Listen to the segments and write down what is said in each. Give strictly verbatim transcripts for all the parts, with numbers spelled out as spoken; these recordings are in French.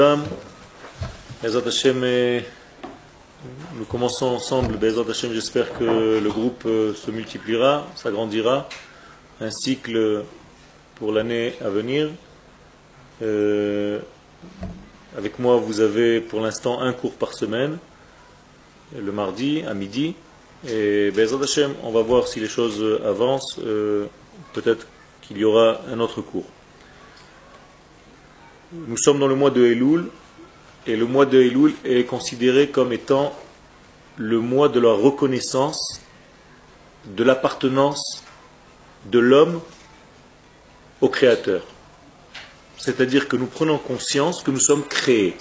Bezrat Hashem, nous commençons ensemble. Bezrat Hashem, j'espère que le groupe se multipliera, s'agrandira. Un cycle pour l'année à venir. Euh, avec moi, vous avez pour l'instant un cours par semaine, le mardi à midi. Et Bezrat Hashem, on va voir si les choses avancent. Euh, peut-être qu'il y aura un autre cours. Nous sommes dans le mois de Elul, et le mois de Elul est considéré comme étant le mois de la reconnaissance, de l'appartenance de l'homme au Créateur. C'est-à-dire que nous prenons conscience que nous sommes créés.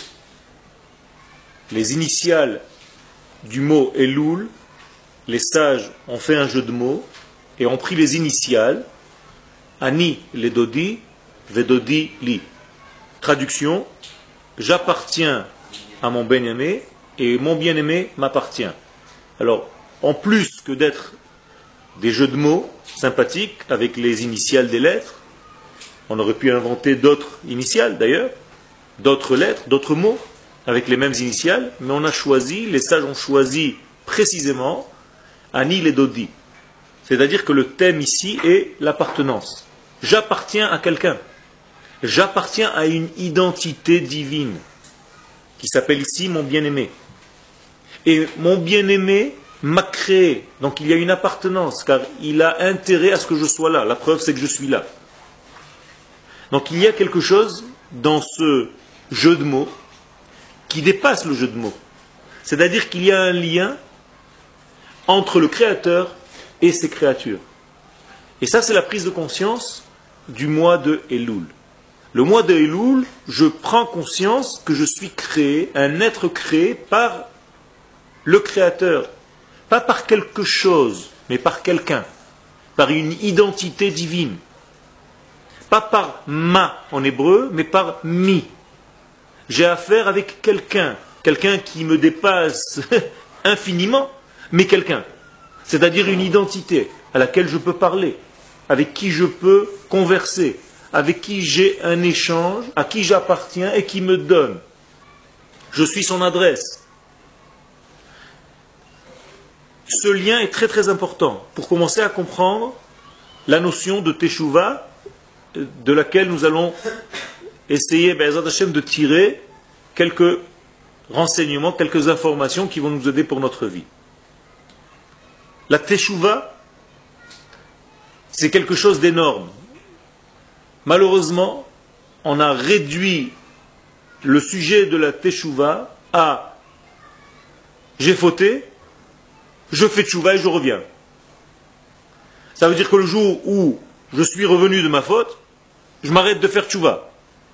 Les initiales du mot Elul, les sages ont fait un jeu de mots et ont pris les initiales Ani les Dodi, Vedodi li. Traduction, j'appartiens à mon bien-aimé et mon bien-aimé m'appartient. Alors, en plus que d'être des jeux de mots sympathiques avec les initiales des lettres, on aurait pu inventer d'autres initiales d'ailleurs, d'autres lettres, d'autres mots avec les mêmes initiales, mais on a choisi, les sages ont choisi précisément Ani les Dodi. C'est-à-dire que le thème ici est l'appartenance. J'appartiens à quelqu'un. J'appartiens à une identité divine qui s'appelle ici mon bien-aimé. Et mon bien-aimé m'a créé. Donc il y a une appartenance, car il a intérêt à ce que je sois là. La preuve, c'est que je suis là. Donc il y a quelque chose dans ce jeu de mots qui dépasse le jeu de mots. C'est-à-dire qu'il y a un lien entre le Créateur et ses créatures. Et ça, c'est la prise de conscience du mois de Elul. Le mois de Elul, je prends conscience que je suis créé, un être créé par le Créateur. Pas par quelque chose, mais par quelqu'un. Par une identité divine. Pas par ma en hébreu, mais par mi. J'ai affaire avec quelqu'un. Quelqu'un qui me dépasse infiniment, mais quelqu'un. C'est-à-dire une identité à laquelle je peux parler, avec qui je peux converser, avec qui j'ai un échange, à qui j'appartiens et qui me donne. Je suis son adresse. Ce lien est très très important pour commencer à comprendre la notion de Teshuvah, de laquelle nous allons essayer, Be'ezrat Hashem, de tirer quelques renseignements, quelques informations qui vont nous aider pour notre vie. La Teshuvah, c'est quelque chose d'énorme. Malheureusement, on a réduit le sujet de la Teshuvah à j'ai fauté, je fais Teshuvah et je reviens. Ça veut dire que le jour où je suis revenu de ma faute, je m'arrête de faire Teshuvah.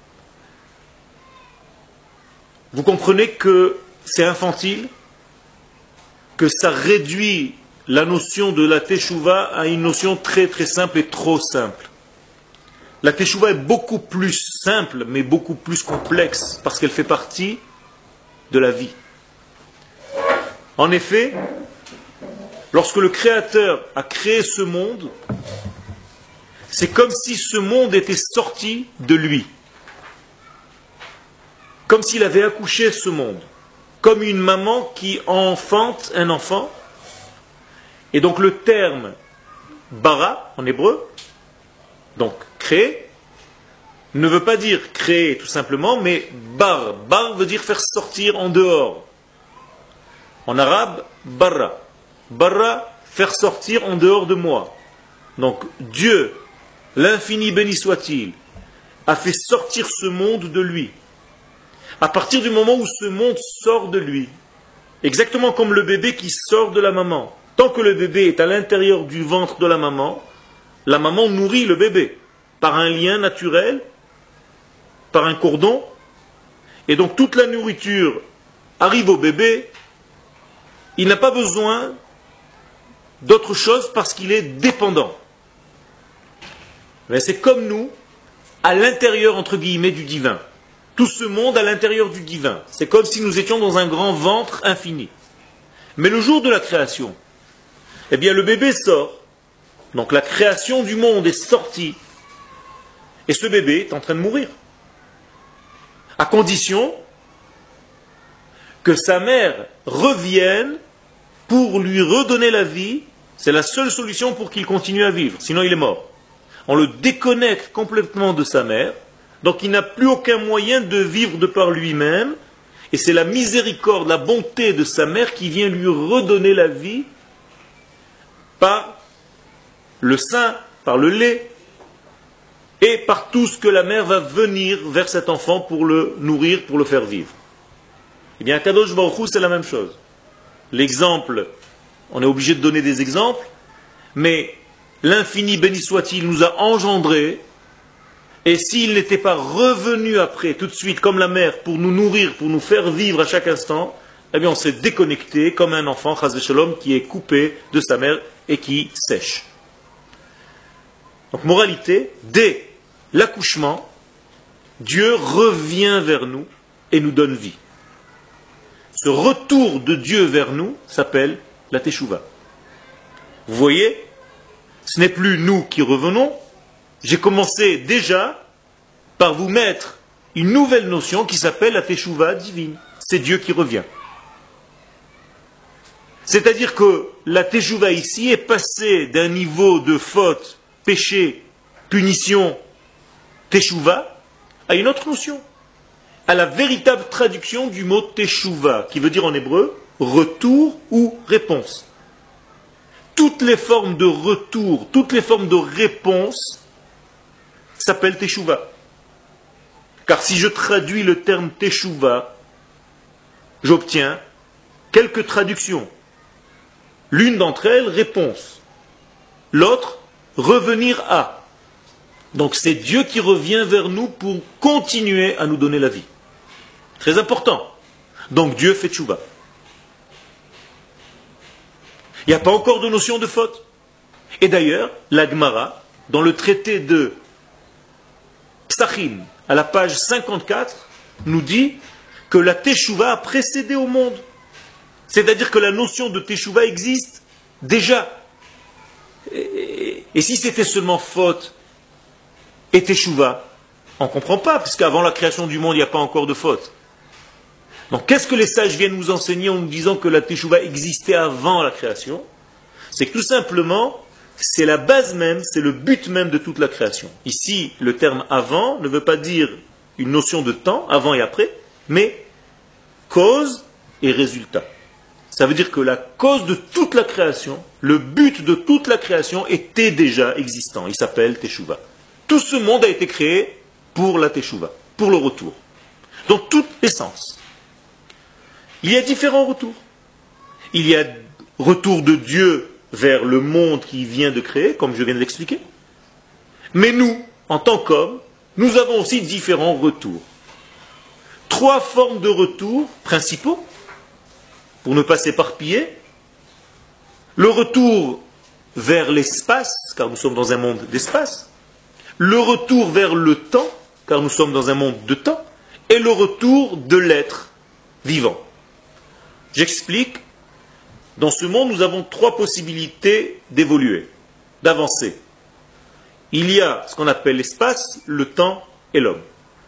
Vous comprenez que c'est infantile, que ça réduit la notion de la Teshuvah à une notion très très simple et trop simple. La Teshuvah est beaucoup plus simple, mais beaucoup plus complexe, parce qu'elle fait partie de la vie. En effet, lorsque le Créateur a créé ce monde, c'est comme si ce monde était sorti de lui. Comme s'il avait accouché ce monde. Comme une maman qui enfante un enfant. Et donc le terme bara, en hébreu, donc créer, ne veut pas dire créer tout simplement, mais bar. Bar veut dire faire sortir en dehors. En arabe, barra. Barra, faire sortir en dehors de moi. Donc Dieu, l'infini béni soit-il, a fait sortir ce monde de lui. À partir du moment où ce monde sort de lui, exactement comme le bébé qui sort de la maman. Tant que le bébé est à l'intérieur du ventre de la maman, la maman nourrit le bébé par un lien naturel, par un cordon, et donc toute la nourriture arrive au bébé, il n'a pas besoin d'autre chose parce qu'il est dépendant. Mais c'est comme nous, à l'intérieur, entre guillemets, du divin. Tout ce monde à l'intérieur du divin. C'est comme si nous étions dans un grand ventre infini. Mais le jour de la création, eh bien le bébé sort. Donc la création du monde est sortie. Et ce bébé est en train de mourir. à condition que sa mère revienne pour lui redonner la vie. C'est la seule solution pour qu'il continue à vivre, sinon il est mort. On le déconnecte complètement de sa mère, donc il n'a plus aucun moyen de vivre de par lui-même, et c'est la miséricorde, la bonté de sa mère qui vient lui redonner la vie par le sein, par le lait, et par tout ce que la mère va venir vers cet enfant pour le nourrir, pour le faire vivre. Eh bien, à Kadosh Baruch Hu, c'est la même chose. L'exemple, on est obligé de donner des exemples, mais l'infini, béni soit-il, nous a engendrés, et s'il n'était pas revenu après, tout de suite, comme la mère, pour nous nourrir, pour nous faire vivre à chaque instant, eh bien, on serait déconnecté comme un enfant, chas v'shalom, qui est coupé de sa mère et qui sèche. Donc, moralité, dès l'accouchement, Dieu revient vers nous et nous donne vie. Ce retour de Dieu vers nous s'appelle la Teshuvah. Vous voyez, ce n'est plus nous qui revenons. J'ai commencé déjà par vous mettre une nouvelle notion qui s'appelle la Teshuvah divine. C'est Dieu qui revient. C'est-à-dire que la Teshuvah ici est passée d'un niveau de faute, péché, punition, Teshuvah, à une autre notion, à la véritable traduction du mot Teshuvah, qui veut dire en hébreu retour ou réponse. Toutes les formes de retour, toutes les formes de réponse s'appellent Teshuvah. Car si je traduis le terme Teshuvah, j'obtiens quelques traductions. L'une d'entre elles, réponse. L'autre, revenir à. Donc c'est Dieu qui revient vers nous pour continuer à nous donner la vie. Très important. Donc Dieu fait tchouva. Il n'y a pas encore de notion de faute. Et d'ailleurs, la Gemara, dans le traité de Psachim, à la page cinquante-quatre, nous dit que la Teshuvah a précédé au monde. C'est-à-dire que la notion de Teshuvah existe déjà. Et, et, et si c'était seulement faute et Teshuvah, on ne comprend pas, puisqu'avant la création du monde, il n'y a pas encore de faute. Donc qu'est-ce que les sages viennent nous enseigner en nous disant que la Teshuvah existait avant la création? C'est que tout simplement, c'est la base même, c'est le but même de toute la création. Ici, le terme avant ne veut pas dire une notion de temps, avant et après, mais cause et résultat. Ça veut dire que la cause de toute la création, le but de toute la création était déjà existant. Il s'appelle Teshuvah. Tout ce monde a été créé pour la Teshuvah, pour le retour. Dans toute essence. Il y a différents retours. Il y a retour de Dieu vers le monde qu'il vient de créer, comme je viens de l'expliquer. Mais nous, en tant qu'hommes, nous avons aussi différents retours. Trois formes de retour principaux, pour ne pas s'éparpiller. Le retour vers l'espace, car nous sommes dans un monde d'espace. Le retour vers le temps, car nous sommes dans un monde de temps. Et le retour de l'être vivant. J'explique. Dans ce monde, nous avons trois possibilités d'évoluer, d'avancer. Il y a ce qu'on appelle l'espace, le temps et l'homme.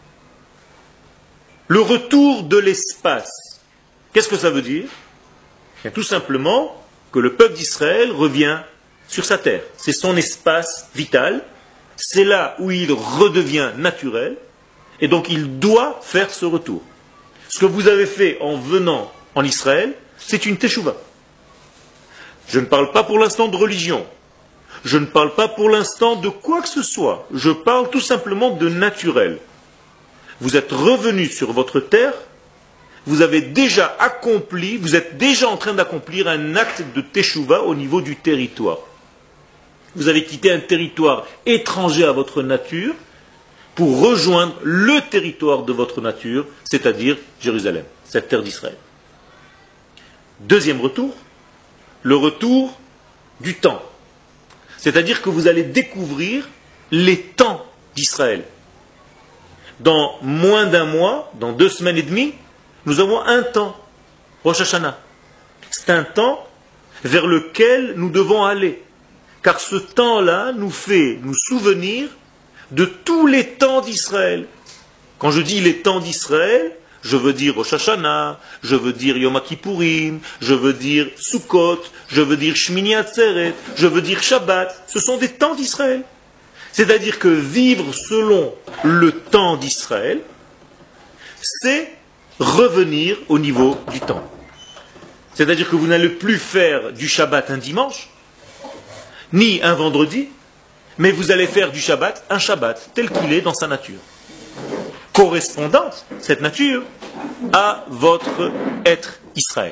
Le retour de l'espace, qu'est-ce que ça veut dire? Bien, tout simplement que le peuple d'Israël revient sur sa terre. C'est son espace vital. C'est là où il redevient naturel. Et donc il doit faire ce retour. Ce que vous avez fait en venant en Israël, c'est une teshuva. Je ne parle pas pour l'instant de religion. Je ne parle pas pour l'instant de quoi que ce soit. Je parle tout simplement de naturel. Vous êtes revenu sur votre terre, vous avez déjà accompli, vous êtes déjà en train d'accomplir un acte de teshuva au niveau du territoire. Vous avez quitté un territoire étranger à votre nature pour rejoindre le territoire de votre nature, c'est-à-dire Jérusalem, cette terre d'Israël. Deuxième retour, le retour du temps. C'est-à-dire que vous allez découvrir les temps d'Israël. Dans moins d'un mois, dans deux semaines et demie, nous avons un temps, Rosh Hashanah. C'est un temps vers lequel nous devons aller. Car ce temps-là nous fait nous souvenir de tous les temps d'Israël. Quand je dis les temps d'Israël, je veux dire Rosh Hashanah, je veux dire Yom Kippourim, je veux dire Sukkot, je veux dire Shmini Atzeret, je veux dire Shabbat. Ce sont des temps d'Israël. C'est-à-dire que vivre selon le temps d'Israël, c'est revenir au niveau du temps. C'est-à-dire que vous n'allez plus faire du Shabbat un dimanche, ni un vendredi, mais vous allez faire du Shabbat un Shabbat, tel qu'il est dans sa nature. Correspondante, cette nature, à votre être Israël.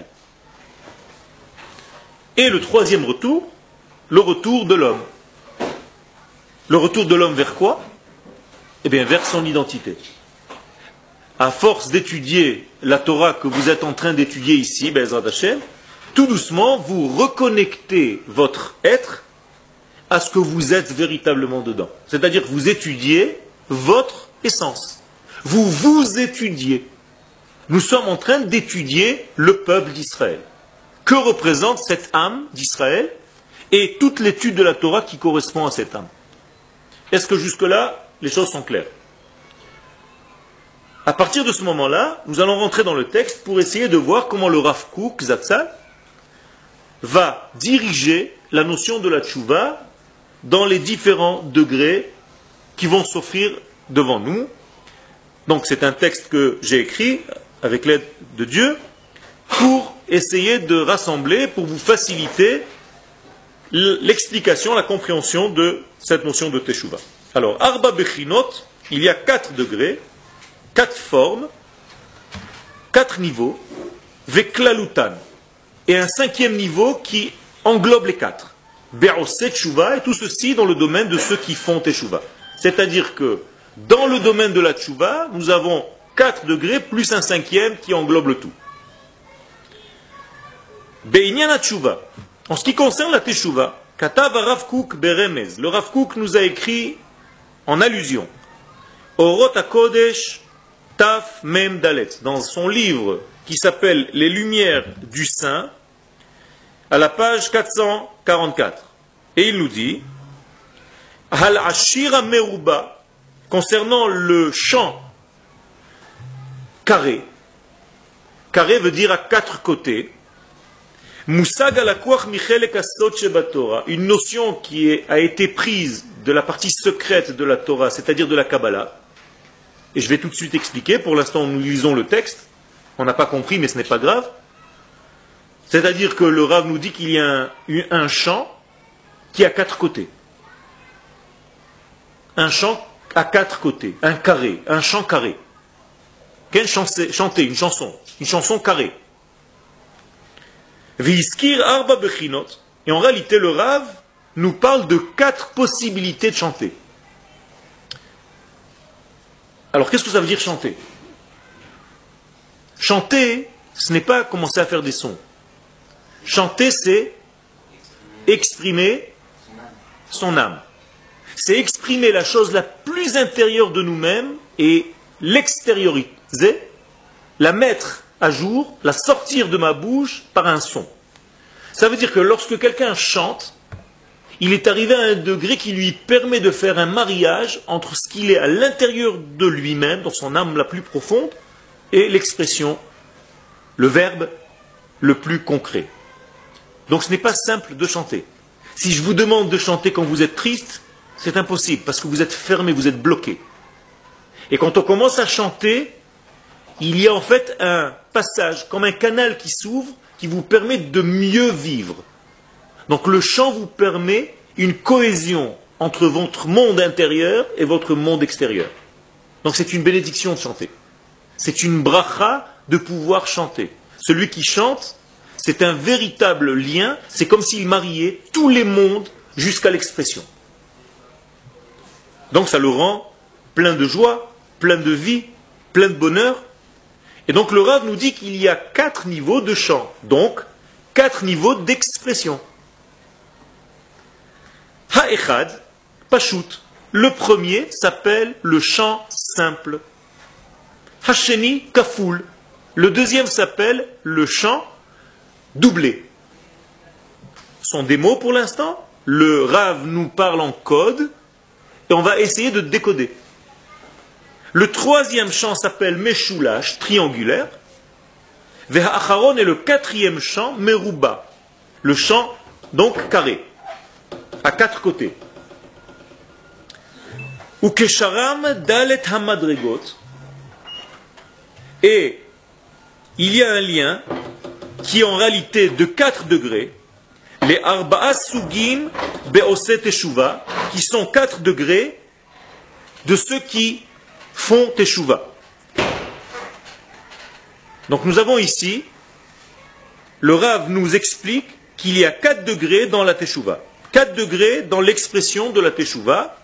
Et le troisième retour, le retour de l'homme. Le retour de l'homme vers quoi? Eh bien, vers son identité. À force d'étudier la Torah que vous êtes en train d'étudier ici, Be'ezrat Hashem, tout doucement, vous reconnectez votre être à ce que vous êtes véritablement dedans. C'est-à-dire que vous étudiez votre essence. Vous vous étudiez. Nous sommes en train d'étudier le peuple d'Israël. Que représente cette âme d'Israël et toute l'étude de la Torah qui correspond à cette âme. Est-ce que jusque-là, les choses sont claires? À partir de ce moment-là, nous allons rentrer dans le texte pour essayer de voir comment le Rav Kook Zatzal va diriger la notion de la tchouva dans les différents degrés qui vont s'offrir devant nous. Donc c'est un texte que j'ai écrit avec l'aide de Dieu pour essayer de rassembler, pour vous faciliter l'explication, la compréhension de cette notion de Teshuvah. Alors, Arba Bechinot, il y a quatre degrés, quatre formes, quatre niveaux, Veklalutan, et un cinquième niveau qui englobe les quatre. Be'oseh Teshuvah, et tout ceci dans le domaine de ceux qui font Teshuvah. C'est-à-dire que dans le domaine de la Teshuvah, nous avons quatre degrés plus un cinquième qui englobe le tout. Be'inyan Teshuvah. En ce qui concerne la Teshuvah, Katav Rav Kook Beremez. Le Rav Kook nous a écrit en allusion. Orot HaKodesh Taf Mem Dalet. Dans son livre qui s'appelle Les Lumières du Saint, à la page quatre cent quarante-quatre. Et il nous dit Hal Ashira Meruba. Concernant le chant carré, carré veut dire à quatre côtés, Musag alakuach michelek asot shebatorah, une notion qui est, a été prise de la partie secrète de la Torah, c'est-à-dire de la Kabbalah, et je vais tout de suite expliquer, pour l'instant nous lisons le texte, on n'a pas compris mais ce n'est pas grave, c'est-à-dire que le Rav nous dit qu'il y a un, un chant qui a quatre côtés. Un chant à quatre côtés, un carré, un chant carré. Quelle chanter, une chanson, une chanson carrée. V'iskir arba bechinot. Et en réalité, le Rav nous parle de quatre possibilités de chanter. Alors, qu'est-ce que ça veut dire chanter? Chanter, ce n'est pas commencer à faire des sons. Chanter, c'est exprimer son âme. C'est exprimer la chose la plus intérieure de nous-mêmes et l'extérioriser, la mettre à jour, la sortir de ma bouche par un son. Ça veut dire que lorsque quelqu'un chante, il est arrivé à un degré qui lui permet de faire un mariage entre ce qu'il est à l'intérieur de lui-même, dans son âme la plus profonde, et l'expression, le verbe le plus concret. Donc ce n'est pas simple de chanter. Si je vous demande de chanter quand vous êtes triste, c'est impossible, parce que vous êtes fermé, vous êtes bloqué. Et quand on commence à chanter, il y a en fait un passage, comme un canal qui s'ouvre, qui vous permet de mieux vivre. Donc le chant vous permet une cohésion entre votre monde intérieur et votre monde extérieur. Donc c'est une bénédiction de chanter. C'est une bracha de pouvoir chanter. Celui qui chante, c'est un véritable lien, c'est comme s'il mariait tous les mondes jusqu'à l'expression. Donc ça le rend plein de joie, plein de vie, plein de bonheur. Et donc le Rav nous dit qu'il y a quatre niveaux de chant, donc quatre niveaux d'expression. Ha'echad, Pashut. Le premier s'appelle le chant simple. Hasheni, Kaful. Le deuxième s'appelle le chant doublé. Ce sont des mots pour l'instant. Le Rav nous parle en code. Et on va essayer de décoder. Le troisième chant s'appelle Meshulash, triangulaire. Ve'ha'acharon est le quatrième chant, Meruba, le chant donc carré, à quatre côtés. Ukesharam dalet hamadregot. Et il y a un lien qui est en réalité de quatre degrés, les arba'a sugim be'oseh teshuva, qui sont quatre degrés de ceux qui font teshuva. Donc nous avons ici, le Rav nous explique qu'il y a quatre degrés dans la teshuva, quatre degrés dans l'expression de la teshuva.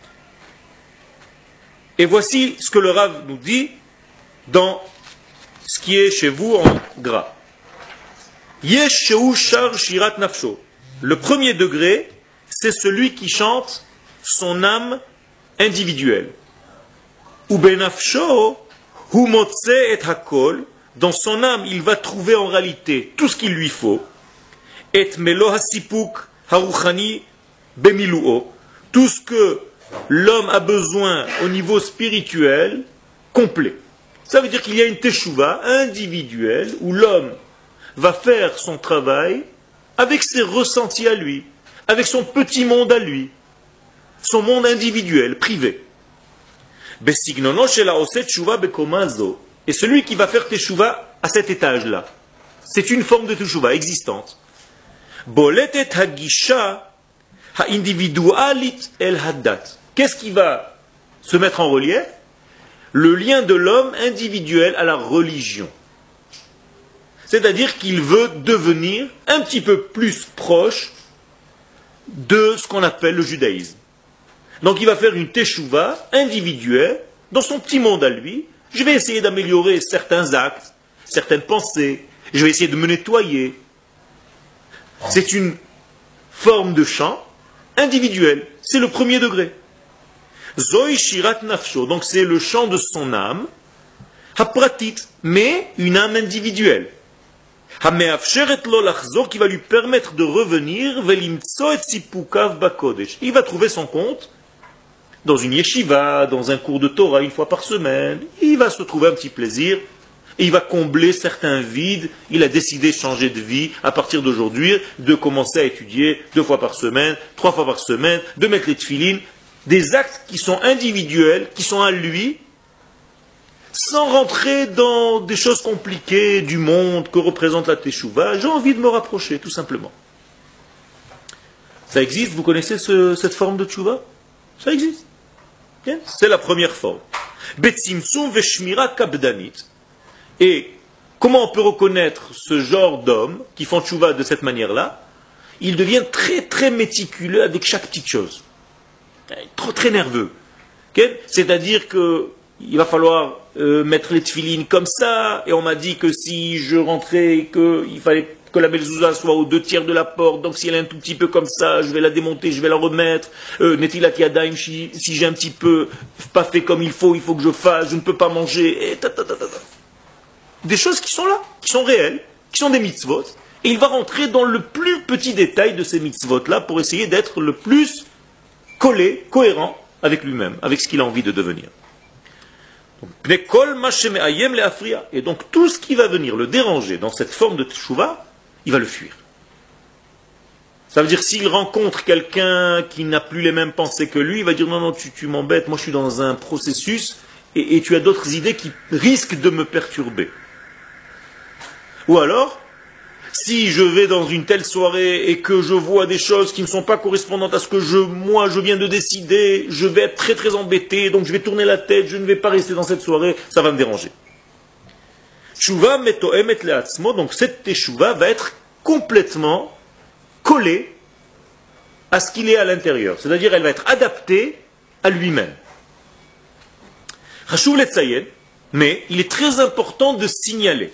Et voici ce que le Rav nous dit dans ce qui est chez vous en gras. Yesh sheu shar shirat nafsho. Le premier degré, c'est celui qui chante son âme individuelle. Ou benafsho hu motze et hakol. Dans son âme, il va trouver en réalité tout ce qu'il lui faut. Et melo hasipuk haruchani bemiluo. Tout ce que l'homme a besoin au niveau spirituel complet. Ça veut dire qu'il y a une teshuva individuelle où l'homme va faire son travail avec ses ressentis à lui, avec son petit monde à lui, son monde individuel, privé. Et celui qui va faire teshuva à cet étage-là, c'est une forme de teshuva existante. Qu'est-ce qui va se mettre en relief? Le lien de l'homme individuel à la religion. C'est-à-dire qu'il veut devenir un petit peu plus proche de ce qu'on appelle le judaïsme. Donc il va faire une teshuva individuelle dans son petit monde à lui. Je vais essayer d'améliorer certains actes, certaines pensées. Je vais essayer de me nettoyer. C'est une forme de chant individuel. C'est le premier degré. Zoi shirat nafsho. Donc c'est le chant de son âme. Hapratit. Mais une âme individuelle. Hameafsheret lo lachzor, qui va lui permettre de revenir. Velimtso et sipukav bakodesh. Il va trouver son compte dans une yeshiva, dans un cours de Torah une fois par semaine. Il va se trouver un petit plaisir. Et il va combler certains vides. Il a décidé de changer de vie à partir d'aujourd'hui, de commencer à étudier deux fois par semaine, trois fois par semaine, de mettre les tefilines. Des actes qui sont individuels, qui sont à lui, sans rentrer dans des choses compliquées du monde que représente la teshuva. J'ai envie de me rapprocher, tout simplement. Ça existe, vous connaissez ce, cette forme de teshuva? Ça existe. Bien. C'est la première forme. Betzimsum veshmira kabdanit. Et comment on peut reconnaître ce genre d'hommes qui font teshuva de cette manière-là? Ils deviennent très très méticuleux avec chaque petite chose. Trop très nerveux. Okay? C'est-à-dire que il va falloir euh, mettre les tefilines comme ça, et on m'a dit que si je rentrais, qu'il fallait que la mezouza soit aux deux tiers de la porte, donc si elle est un tout petit peu comme ça, je vais la démonter, je vais la remettre. Netilat yadayim, si, si j'ai un petit peu pas fait comme il faut, il faut que je fasse, je ne peux pas manger. Et ta, ta, ta, ta, ta. Des choses qui sont là, qui sont réelles, qui sont des mitzvot, et il va rentrer dans le plus petit détail de ces mitzvot-là pour essayer d'être le plus collé, cohérent avec lui-même, avec ce qu'il a envie de devenir. Et donc tout ce qui va venir le déranger dans cette forme de teshuva, il va le fuir. Ça veut dire s'il rencontre quelqu'un qui n'a plus les mêmes pensées que lui, il va dire non, non, tu, tu m'embêtes, moi je suis dans un processus et, et tu as d'autres idées qui risquent de me perturber. Ou alors, si je vais dans une telle soirée et que je vois des choses qui ne sont pas correspondantes à ce que je, moi je viens de décider, je vais être très très embêté, donc je vais tourner la tête, je ne vais pas rester dans cette soirée, ça va me déranger. Tshuva metoemet leatzmo, donc cette teshuva va être complètement collée à ce qu'il est à l'intérieur, c'est-à-dire elle va être adaptée à lui-même. Chashuv letzayen, mais il est très important de signaler.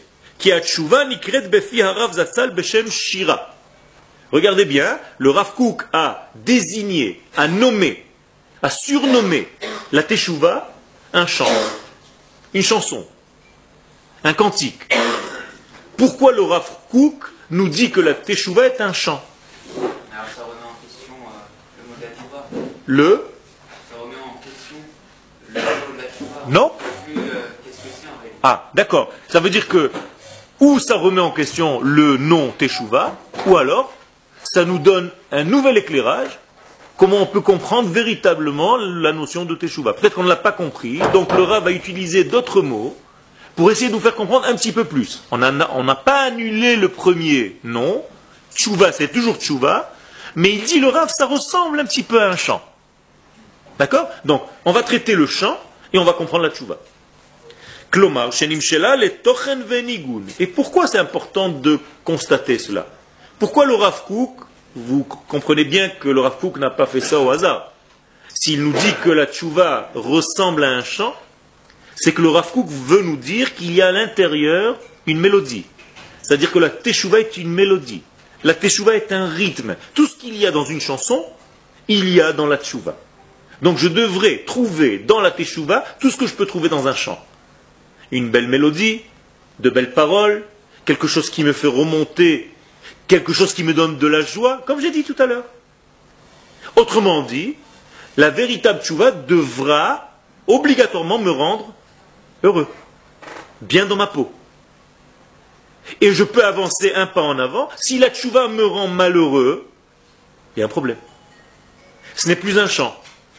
Regardez bien, le Rav Kook a désigné, a nommé, a surnommé la teshuva un chant, une chanson, un cantique. Pourquoi le Rav Kook nous dit que la teshuva est un chant? Alors ça remet en question euh, le mot de la teshuva. Le Ça remet en question le mot de la teshuva. Non? Plus, euh, qu'est-ce que c'est en réalité? Ah, d'accord. Ça veut dire que ou ça remet en question le nom Teshuvah, ou alors ça nous donne un nouvel éclairage, comment on peut comprendre véritablement la notion de Teshuvah. Peut-être qu'on ne l'a pas compris, donc le Rav va utiliser d'autres mots pour essayer de nous faire comprendre un petit peu plus. On n'a on n'a pas annulé le premier nom, Teshuvah c'est toujours Teshuvah, mais il dit le Rav ça ressemble un petit peu à un chant. D'accord? Donc on va traiter le chant et on va comprendre la Teshuvah. Klomar, shenim shela le tochen venigun. Et pourquoi c'est important de constater cela? Pourquoi le Rav Kook, vous comprenez bien que le Rav Kook n'a pas fait ça au hasard. S'il nous dit que la Teshuvah ressemble à un chant, c'est que le Rav Kook veut nous dire qu'il y a à l'intérieur une mélodie. C'est-à-dire que la Teshuvah est une mélodie. La Teshuvah est un rythme. Tout ce qu'il y a dans une chanson, il y a dans la Teshuvah. Donc je devrais trouver dans la Teshuvah tout ce que je peux trouver dans un chant. Une belle mélodie, de belles paroles, quelque chose qui me fait remonter, quelque chose qui me donne de la joie, comme j'ai dit tout à l'heure. Autrement dit, la véritable Teshuvah devra obligatoirement me rendre heureux, bien dans ma peau. Et je peux avancer un pas en avant. Si la Teshuvah me rend malheureux, il y a un problème. Ce n'est plus un chant.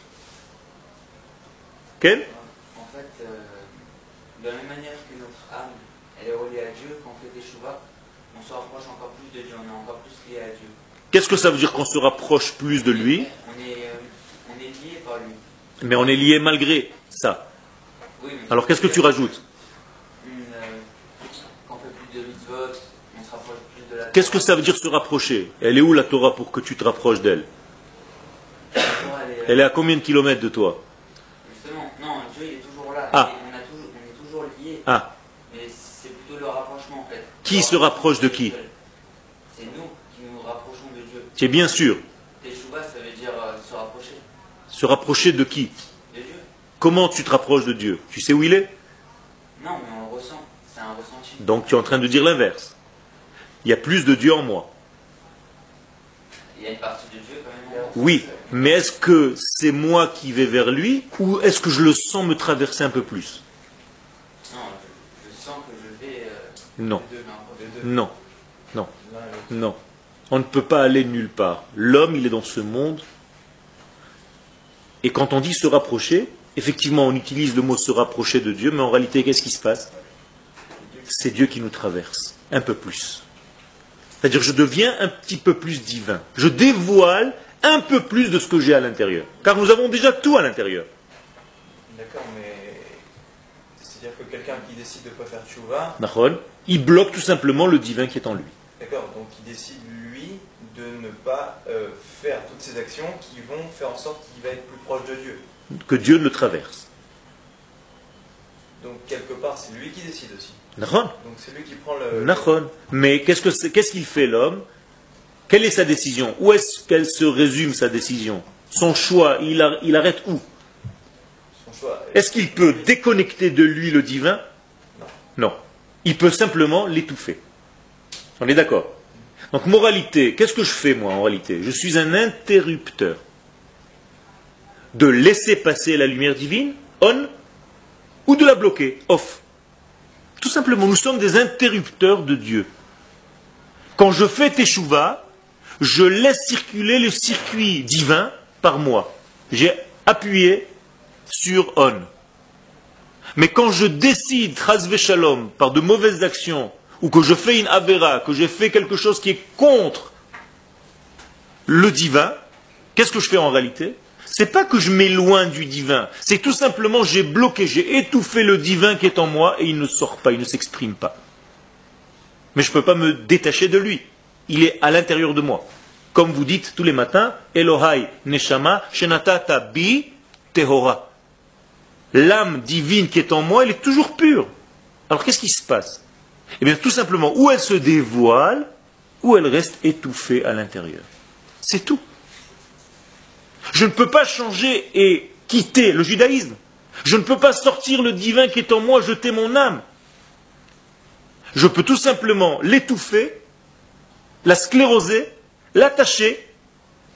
Quel? En fait, euh, de la même manière que notre âme, elle est reliée à Dieu, quand on fait Teshuvah, on se rapproche encore plus de Dieu, on est encore plus lié à Dieu. Qu'est-ce que ça veut dire qu'on se rapproche plus de lui? On est, euh, on est lié par lui. Mais on est lié malgré ça. Oui, mais Alors qu'est-ce que tu rajoutes? Une, euh, quand on fait plus de mitzvot, on se rapproche plus de la Qu'est-ce que Torah. ça veut dire se rapprocher? Elle est où la Torah pour que tu te rapproches d'elle? La Torah, elle est, euh, Elle est à combien de kilomètres de toi? Justement, non, Dieu il est toujours là. Ah. Et on, a toujours, on est toujours liés. Ah, Mais c'est plutôt le rapprochement en fait. qui se rapproche de qui? C'est nous qui nous rapprochons de Dieu. tu es bien sûr. Teshuvah, ça veut dire euh, se rapprocher Se rapprocher de qui? de Dieu. Comment tu te rapproches de Dieu? Tu sais où il est? Non, mais on le ressent. C'est un ressenti. Donc tu es en train de dire l'inverse. Il y a plus de Dieu en moi. Il y a une partie de Dieu quand même. Oui, mais est-ce que c'est moi qui vais vers lui ou est-ce que je le sens me traverser un peu plus? Non, je, je sens que je vais. euh, Non, les deux, mais les deux. non, non, non. On ne peut pas aller nulle part. L'homme, il est dans ce monde. Et quand on dit se rapprocher, effectivement, on utilise le mot se rapprocher de Dieu, mais en réalité, qu'est-ce qui se passe? C'est Dieu qui nous traverse, un peu plus. C'est-à-dire, je deviens un petit peu plus divin. Je dévoile un peu plus de ce que j'ai à l'intérieur. Car nous avons déjà tout à l'intérieur. D'accord, mais c'est-à-dire que quelqu'un qui décide de ne pas faire tchouva, Nahon, il bloque tout simplement le divin qui est en lui. d'accord, donc il décide lui de ne pas euh, faire toutes ces actions qui vont faire en sorte qu'il va être plus proche de Dieu. Que Dieu le traverse. Donc quelque part, c'est lui qui décide aussi. Nahon, Donc c'est lui qui prend le. Nahon. Mais qu'est-ce que c'est- qu'est-ce qu'il fait l'homme? Quelle est sa décision? Où est-ce qu'elle se résume sa décision? Son choix, il, ar- il arrête où? Son choix. Est-ce qu'il peut déconnecter de lui le divin? Non. Il peut simplement l'étouffer. On est d'accord? Donc, moralité, qu'est-ce que je fais moi en réalité? Je suis un interrupteur de laisser passer la lumière divine, on, ou de la bloquer, off. Tout simplement, nous sommes des interrupteurs de Dieu. Quand je fais teshuva, je laisse circuler le circuit divin par moi. J'ai appuyé sur on. Mais quand je décide, chas v'shalom, par de mauvaises actions, ou que je fais une avera, que j'ai fait quelque chose qui est contre le divin, qu'est-ce que je fais en réalité? C'est pas que je m'éloigne du divin, c'est tout simplement j'ai bloqué, j'ai étouffé le divin qui est en moi et il ne sort pas, il ne s'exprime pas. Mais je ne peux pas me détacher de lui. Il est à l'intérieur de moi. Comme vous dites tous les matins, Elohai Neshama Shenatata Bi Tehora. L'âme divine qui est en moi, elle est toujours pure. Alors qu'est-ce qui se passe? Eh bien tout simplement, ou elle se dévoile, ou elle reste étouffée à l'intérieur. C'est tout. Je ne peux pas changer et quitter le judaïsme. Je ne peux pas sortir le divin qui est en moi, jeter mon âme. Je peux tout simplement l'étouffer, la scléroser, l'attacher,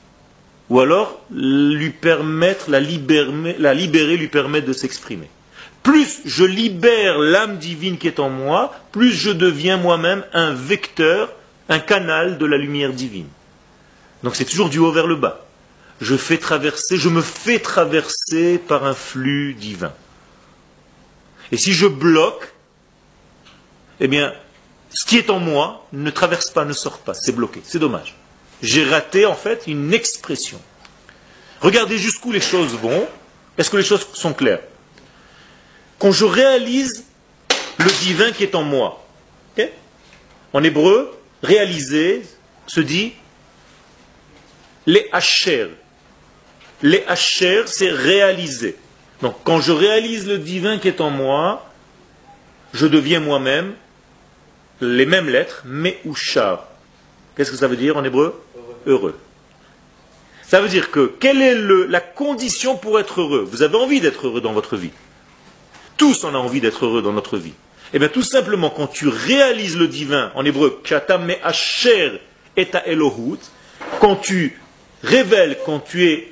ou alors lui permettre, la libérer, la libérer lui permettre de s'exprimer. plus je libère l'âme divine qui est en moi, plus je deviens moi-même un vecteur, un canal de la lumière divine. Donc c'est toujours du haut vers le bas. Je fais traverser, je me fais traverser par un flux divin. Et si je bloque, eh bien, ce qui est en moi ne traverse pas, ne sort pas, c'est bloqué, c'est dommage. J'ai raté en fait une expression. Regardez jusqu'où les choses vont. Est-ce que les choses sont claires? Quand je réalise le divin qui est en moi, okay? En hébreu, réaliser se dit les hacher. Les hacher, c'est réaliser. Donc, quand je réalise le divin qui est en moi, je deviens moi-même les mêmes lettres, me'ushar. Qu'est-ce que ça veut dire en hébreu? Heureux. Ça veut dire que, quelle est le, la condition pour être heureux? Vous avez envie d'être heureux dans votre vie. Tous on a envie d'être heureux dans notre vie. Eh bien, tout simplement, quand tu réalises le divin, en hébreu, Kata me'asher et Elohut, quand tu révèles, quand tu es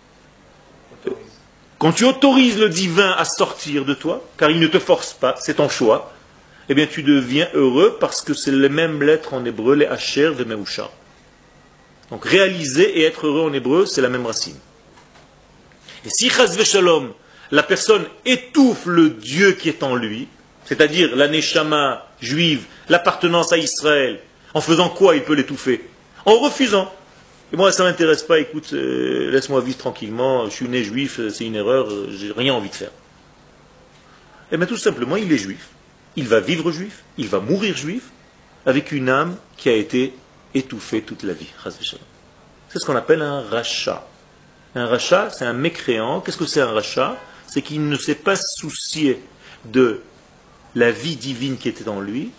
Quand tu autorises le divin à sortir de toi, car il ne te force pas, c'est ton choix, eh bien tu deviens heureux parce que c'est les mêmes lettres en hébreu, les hacher de meusha. Donc réaliser et être heureux en hébreu, c'est la même racine. Et si chas v'shalom, la personne étouffe le Dieu qui est en lui, c'est-à-dire la neshama juive, l'appartenance à Israël, en faisant quoi il peut l'étouffer? En refusant. Et moi, ça ne m'intéresse pas, écoute, euh, laisse-moi vivre tranquillement, je suis né juif, c'est une erreur, euh, j'ai rien envie de faire. Eh bien, tout simplement, il est juif. Il va vivre juif, il va mourir juif, avec une âme qui a été étouffée toute la vie. C'est ce qu'on appelle un rachat. Un rachat, c'est un mécréant. Qu'est-ce que c'est un rachat? C'est qu'il ne s'est pas soucié de la vie divine qui était en lui.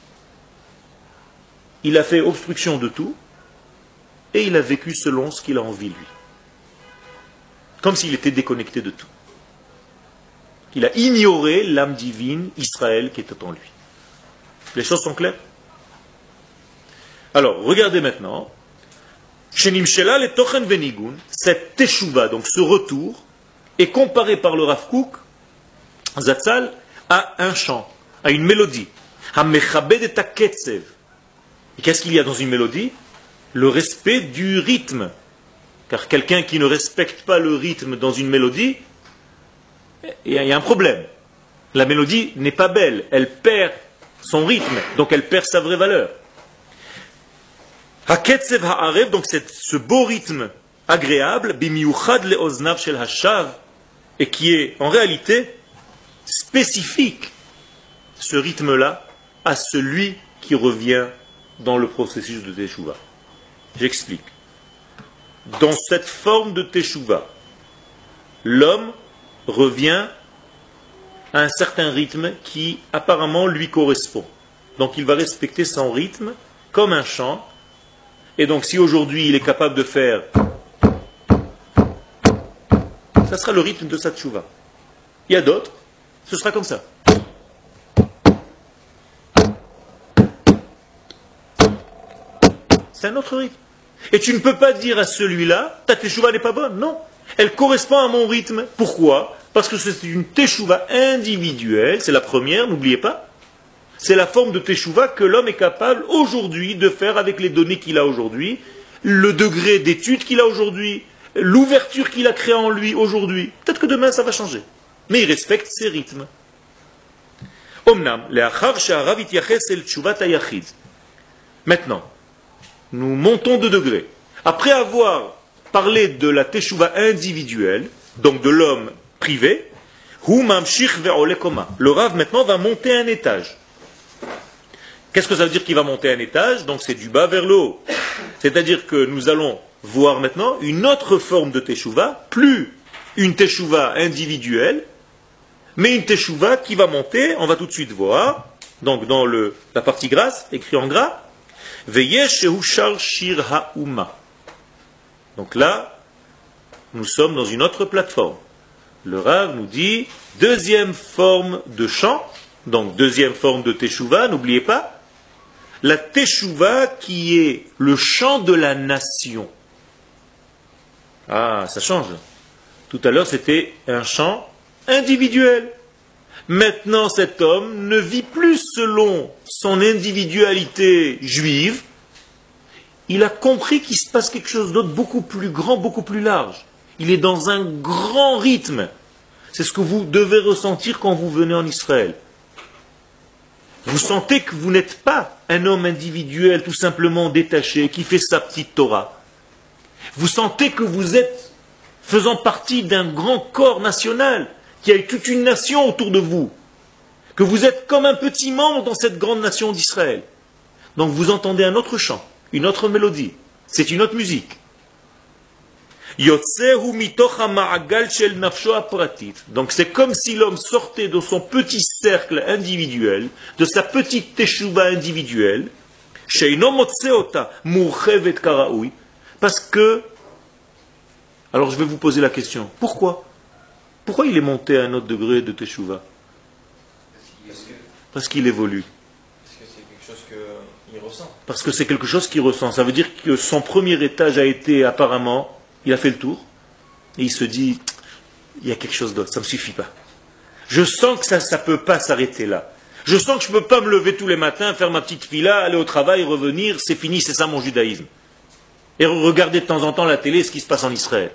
Il a fait obstruction de tout. Et il a vécu selon ce qu'il a envie, lui. Comme s'il était déconnecté de tout. Il a ignoré l'âme divine, Israël, qui était en lui. Les choses sont claires? Alors, regardez maintenant. Shenimshela le tochen venigun, cette teshuva, donc ce retour, est comparé par le Rav Kook, Zatzal, à un chant, à une mélodie. Hamechabed et haketzev. Et qu'est-ce qu'il y a dans une mélodie? Le respect du rythme. Car quelqu'un qui ne respecte pas le rythme dans une mélodie, il y a un problème. La mélodie n'est pas belle, elle perd son rythme, donc elle perd sa vraie valeur. Haketzev ha'arev, donc c'est ce beau rythme agréable, bimiuchad le'oznav shel hashav, et qui est en réalité spécifique, ce rythme-là, à celui qui revient dans le processus de Teshuvah. J'explique. Dans cette forme de Teshuvah, l'homme revient à un certain rythme qui apparemment lui correspond. Donc il va respecter son rythme comme un chant. Et donc si aujourd'hui il est capable de faire, ça sera le rythme de sa Teshuvah. Il y a d'autres, ce sera comme ça. C'est un autre rythme. Et tu ne peux pas dire à celui-là, ta teshuva n'est pas bonne. Non. Elle correspond à mon rythme. Pourquoi? Parce que c'est une teshuva individuelle. C'est la première, n'oubliez pas. C'est la forme de teshuva que l'homme est capable aujourd'hui de faire avec les données qu'il a aujourd'hui, le degré d'étude qu'il a aujourd'hui, l'ouverture qu'il a créée en lui aujourd'hui. Peut-être que demain ça va changer. Mais il respecte ses rythmes. Omnam, le'achar she'arav ityaches el teshuvat hayachid. Maintenant, nous montons de degré. Après avoir parlé de la teshuva individuelle, donc de l'homme privé, le Rav maintenant va monter un étage. Qu'est-ce que ça veut dire qu'il va monter un étage? Donc c'est du bas vers le haut. C'est-à-dire que nous allons voir maintenant une autre forme de teshuva, plus une teshuva individuelle, mais une teshuva qui va monter, on va tout de suite voir, donc dans le, la partie grasse, écrit en gras, donc là, nous sommes dans une autre plateforme. Le Rav nous dit, deuxième forme de chant, donc deuxième forme de teshuva, n'oubliez pas, la teshuva qui est le chant de la nation. Ah, ça change. Tout à l'heure, c'était un chant individuel. Maintenant, cet homme ne vit plus selon son individualité juive. Il a compris qu'il se passe quelque chose d'autre beaucoup plus grand, beaucoup plus large. Il est dans un grand rythme. C'est ce que vous devez ressentir quand vous venez en Israël. Vous sentez que vous n'êtes pas un homme individuel tout simplement détaché qui fait sa petite Torah. Vous sentez que vous êtes faisant partie d'un grand corps national, qu'il y a toute une nation autour de vous, que vous êtes comme un petit membre dans cette grande nation d'Israël. Donc vous entendez un autre chant, une autre mélodie, c'est une autre musique. Donc c'est comme si l'homme sortait de son petit cercle individuel, de sa petite teshuva individuelle, parce que, alors je vais vous poser la question, pourquoi Pourquoi il est monté à un autre degré de teshuva? Parce qu'il évolue. Parce que c'est quelque chose qu'il ressent. Parce que c'est quelque chose qu'il ressent. Ça veut dire que son premier étage a été apparemment, il a fait le tour, et il se dit, il y a quelque chose d'autre, ça ne me suffit pas. Je sens que ça ne peut pas s'arrêter là. Je sens que je ne peux pas me lever tous les matins, faire ma petite fila, aller au travail, revenir, c'est fini, c'est ça mon judaïsme. Et regarder de temps en temps la télé, ce qui se passe en Israël.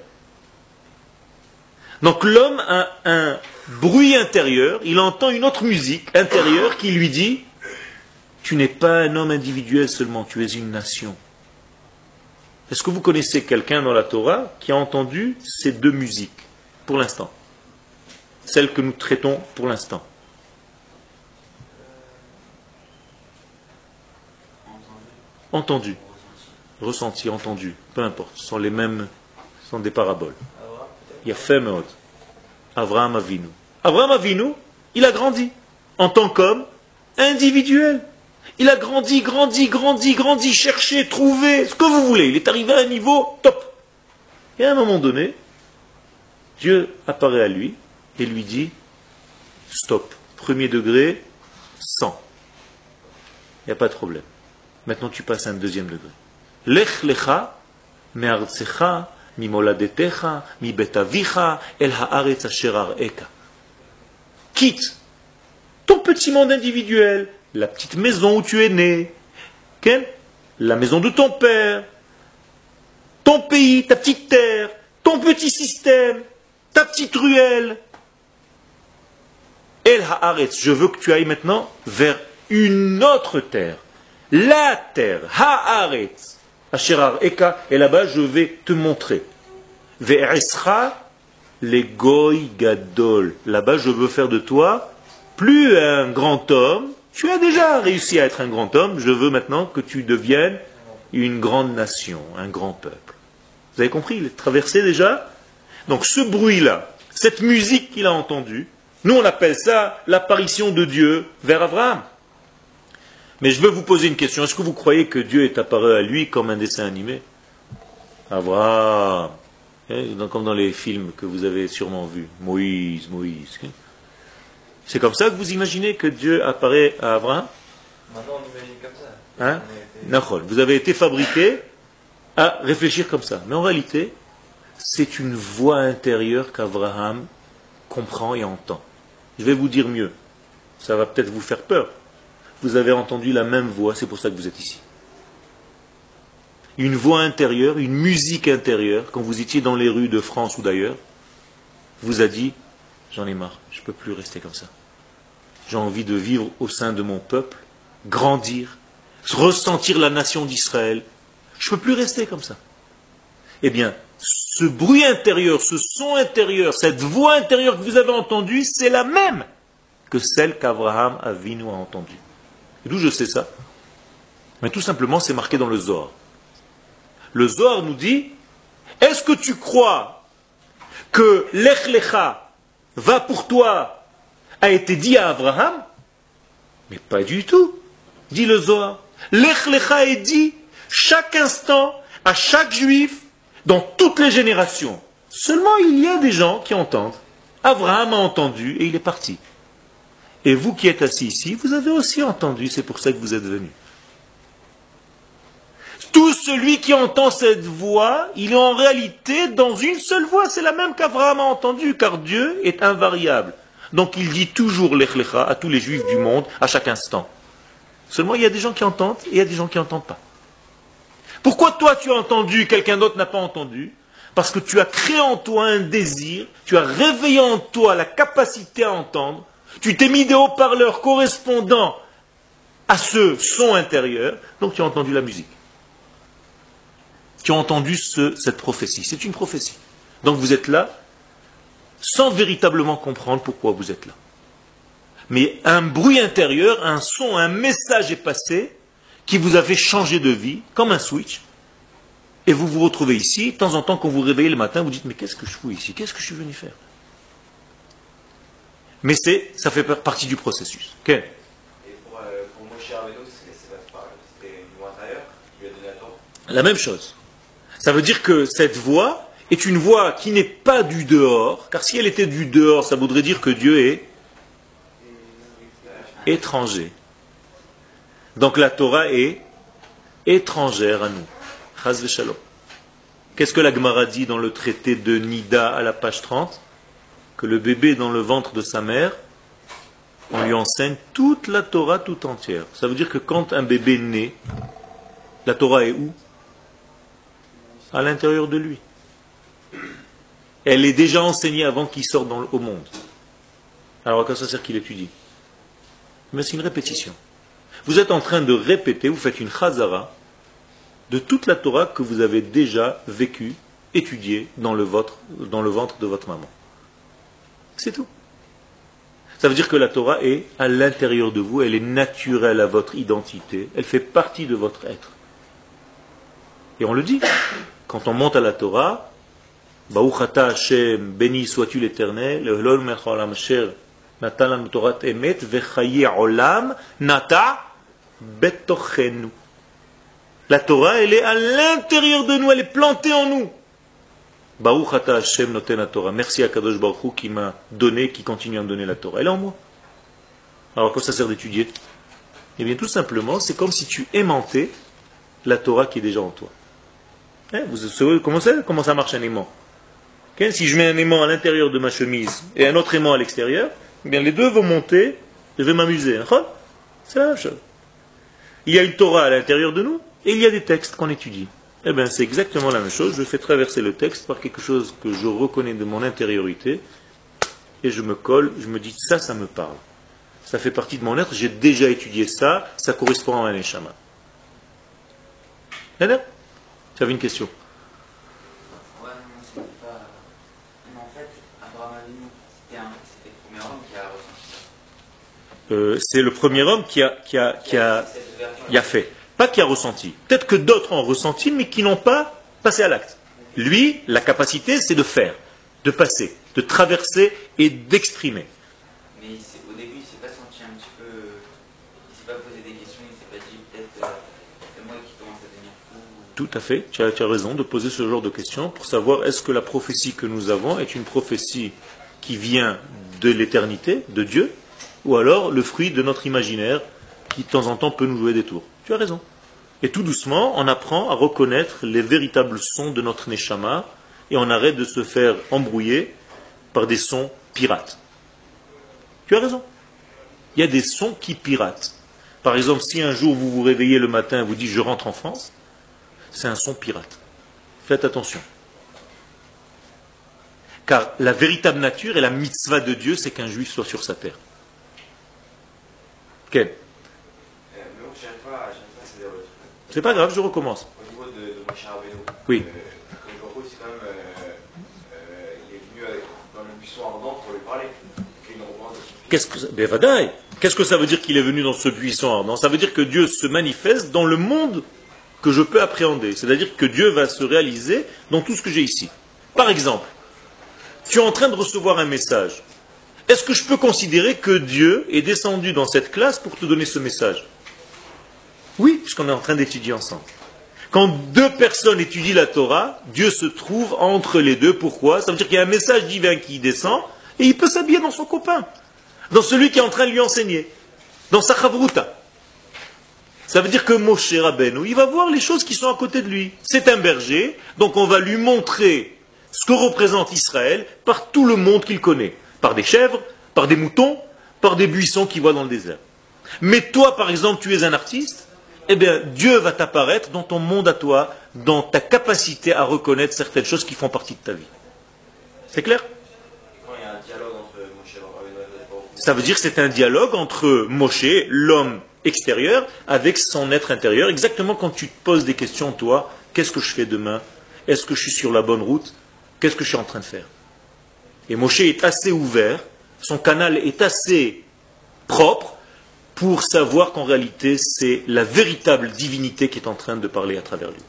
Donc l'homme a un bruit intérieur, il entend une autre musique intérieure qui lui dit, tu n'es pas un homme individuel seulement, tu es une nation. Est-ce que vous connaissez quelqu'un dans la Torah qui a entendu ces deux musiques, pour l'instant? Celles que nous traitons pour l'instant. Entendu. Ressenti, entendu, peu importe, ce sont les mêmes, ce sont des paraboles. Il y a fait Meod. Avraham Avinu. Avraham Avinu, il a grandi en tant qu'homme individuel. Il a grandi, grandi, grandi, grandi, cherché, trouvé, ce que vous voulez. Il est arrivé à un niveau top. Et à un moment donné, Dieu apparaît à lui et lui dit, stop, premier degré, cent. Il n'y a pas de problème. Maintenant tu passes à un deuxième degré. Lech lecha, me'artzecha, mi moladetecha, mi betavicha, el haaretz asher ar'eka. Quitte ton petit monde individuel, la petite maison où tu es né, okay? La maison de ton père, ton pays, ta petite terre, ton petit système, ta petite ruelle. El haaretz, je veux que tu ailles maintenant vers une autre terre. La terre, haaretz, asher ar'eka, et là-bas je vais te montrer. Ve'esra le goy gadol. Là-bas je veux faire de toi plus un grand homme. Tu as déjà réussi à être un grand homme, je veux maintenant que tu deviennes une grande nation, un grand peuple. Vous avez compris, il est traversé déjà. Donc ce bruit-là, cette musique qu'il a entendue, nous on appelle ça l'apparition de Dieu vers Abraham. Mais je veux vous poser une question, est-ce que vous croyez que Dieu est apparu à lui comme un dessin animé? Abraham, comme dans les films que vous avez sûrement vus, Moïse, Moïse. C'est comme ça que vous imaginez que Dieu apparaît à Abraham? Maintenant on imagine comme ça. Hein? Été... Vous avez été fabriqué à réfléchir comme ça. Mais en réalité, c'est une voix intérieure qu'Abraham comprend et entend. Je vais vous dire mieux. Ça va peut-être vous faire peur. Vous avez entendu la même voix, c'est pour ça que vous êtes ici. Une voix intérieure, une musique intérieure, quand vous étiez dans les rues de France ou d'ailleurs, vous a dit, j'en ai marre, je ne peux plus rester comme ça. J'ai envie de vivre au sein de mon peuple, grandir, ressentir la nation d'Israël. Je ne peux plus rester comme ça. Eh bien, ce bruit intérieur, ce son intérieur, cette voix intérieure que vous avez entendue, c'est la même que celle qu'Abraham Avinu a entendue. Et d'où je sais ça? Mais tout simplement, c'est marqué dans le Zohar. Le Zohar nous dit, est-ce que tu crois que Lech Lecha va pour toi a été dit à Abraham? Mais pas du tout, dit le Zohar. Lech Lecha est dit chaque instant, à chaque juif, dans toutes les générations. Seulement il y a des gens qui entendent. Abraham a entendu et il est parti. Et vous qui êtes assis ici, vous avez aussi entendu, c'est pour ça que vous êtes venus. Tout celui qui entend cette voix, il est en réalité dans une seule voix, c'est la même qu'Abraham a entendu, car Dieu est invariable. Donc il dit toujours Lech Lecha à tous les juifs du monde, à chaque instant. Seulement il y a des gens qui entendent et il y a des gens qui n'entendent pas. Pourquoi toi tu as entendu, quelqu'un d'autre n'a pas entendu? Parce que tu as créé en toi un désir, tu as réveillé en toi la capacité à entendre, tu t'es mis des haut-parleurs correspondant à ce son intérieur, donc tu as entendu la musique. Tu as entendu ce, cette prophétie. C'est une prophétie. Donc vous êtes là sans véritablement comprendre pourquoi vous êtes là. Mais un bruit intérieur, un son, un message est passé qui vous a fait changer de vie, comme un switch, et vous vous retrouvez ici. De temps en temps, quand vous vous réveillez le matin, vous dites, mais qu'est-ce que je fous ici? Qu'est-ce que je suis venu faire? Mais c'est, ça fait partie du processus. Okay. Et pour, euh, pour Moshe Rabbeinu, c'était une voix intérieure qui lui a donné la Torah. La même chose. Ça veut dire que cette voix est une voix qui n'est pas du dehors, car si elle était du dehors, ça voudrait dire que Dieu est étranger. Donc la Torah est étrangère à nous. Chas v'shalom. Qu'est-ce que la Gemara dit dans le traité de Nida à la page trente? Que le bébé dans le ventre de sa mère, on lui enseigne toute la Torah tout entière. Ça veut dire que quand un bébé naît, la Torah est où? À l'intérieur de lui. Elle est déjà enseignée avant qu'il sorte dans le, au monde. Alors à quoi ça sert qu'il étudie? Mais c'est une répétition. Vous êtes en train de répéter, vous faites une chazara de toute la Torah que vous avez déjà vécue, étudiée dans le, vôtre, dans le ventre de votre maman. C'est tout. Ça veut dire que la Torah est à l'intérieur de vous, elle est naturelle à votre identité, elle fait partie de votre être. Et on le dit, quand on monte à la Torah, Baruch ata Hashem, béni sois-tu l'Éternel, Elol melech haolam asher natan lanu torat emet vechaye olam nata betochenu. La Torah, elle est à l'intérieur de nous, elle est plantée en nous. Baruch ata Hashem noten la Torah. Merci à Kadosh Baruch Hu qui m'a donné, qui continue à me donner la Torah. Elle est en moi. Alors, quoi ça sert d'étudier? Eh bien, tout simplement, c'est comme si tu aimantais la Torah qui est déjà en toi. Eh, vous savez comment, comment ça marche un aimant? Okay? Si je mets un aimant à l'intérieur de ma chemise et un autre aimant à l'extérieur, eh bien, les deux vont monter, je vais m'amuser. C'est la même chose. Il y a une Torah à l'intérieur de nous et il y a des textes qu'on étudie. Eh bien, c'est exactement la même chose. Je fais traverser le texte par quelque chose que je reconnais de mon intériorité et je me colle, je me dis, ça, ça me parle. Ça fait partie de mon être, j'ai déjà étudié ça, ça correspond à un neshama. D'accord? Tu avais une question? Ouais, non, c'était pas... Mais en fait, Abraham Avinu, c'était un... le premier homme qui a ressenti ça. Euh, c'est le premier homme qui a, qui a, qui a, qui a fait. Pas qui a ressenti. Peut-être que d'autres ont ressenti, mais qui n'ont pas passé à l'acte. Lui, la capacité, c'est de faire, de passer, de traverser et d'exprimer. Mais il s'est- au début, il ne s'est pas senti un petit peu... Il ne s'est pas posé des questions, il ne s'est pas dit peut-être euh, c'est moi qui commence à devenir fou. Tout à fait, tu as, tu as raison de poser ce genre de questions pour savoir est-ce que la prophétie que nous avons est une prophétie qui vient de l'éternité, de Dieu, ou alors le fruit de notre imaginaire qui de temps en temps peut nous jouer des tours. Tu as raison. Et tout doucement, on apprend à reconnaître les véritables sons de notre neshama et on arrête de se faire embrouiller par des sons pirates. Tu as raison. Il y a des sons qui piratent. Par exemple, si un jour vous vous réveillez le matin et vous dites je rentre en France, c'est un son pirate. Faites attention. Car la véritable nature et la mitzvah de Dieu, c'est qu'un juif soit sur sa terre. Quel? Euh, mais bon, j'arrive pas, j'arrive pas à saisir le truc. C'est pas grave, je recommence. Au niveau de, de Moshe Rabbeinu, Oui. euh, comme je vois, c'est quand même, euh, euh, il est venu avec- dans le buisson ardent pour lui parler. Il fait une représentation. Qu'est-ce que ça... Ben, vadaï. Qu'est-ce que ça veut dire qu'il est venu dans ce buisson ardent? Ça veut dire que Dieu se manifeste dans le monde que je peux appréhender. C'est-à-dire que Dieu va se réaliser dans tout ce que j'ai ici. Par exemple, tu es en train de recevoir un message. Est-ce que je peux considérer que Dieu est descendu dans cette classe pour te donner ce message? Oui, puisqu'on est en train d'étudier ensemble. Quand deux personnes étudient la Torah, Dieu se trouve entre les deux. Pourquoi? Ça veut dire qu'il y a un message divin qui descend et il peut s'habiller dans son copain, dans celui qui est en train de lui enseigner, dans sa chavruta. Ça veut dire que Moshe Rabbeinu, il va voir les choses qui sont à côté de lui. C'est un berger, donc on va lui montrer ce que représente Israël par tout le monde qu'il connaît. Par des chèvres, Par des moutons, par des buissons qu'il voit dans le désert. Mais toi, par exemple, tu es un artiste, eh bien, Dieu va t'apparaître dans ton monde à toi, dans ta capacité à reconnaître certaines choses qui font partie de ta vie. C'est clair? Ça veut dire que c'est un dialogue entre Moshe, l'homme extérieur, avec son être intérieur. Exactement quand tu te poses des questions, toi, qu'est-ce que je fais demain? Est-ce que je suis sur la bonne route? Qu'est-ce que je suis en train de faire? Et Moshe est assez ouvert, son canal est assez propre pour savoir qu'en réalité, c'est la véritable divinité qui est en train de parler à travers lui.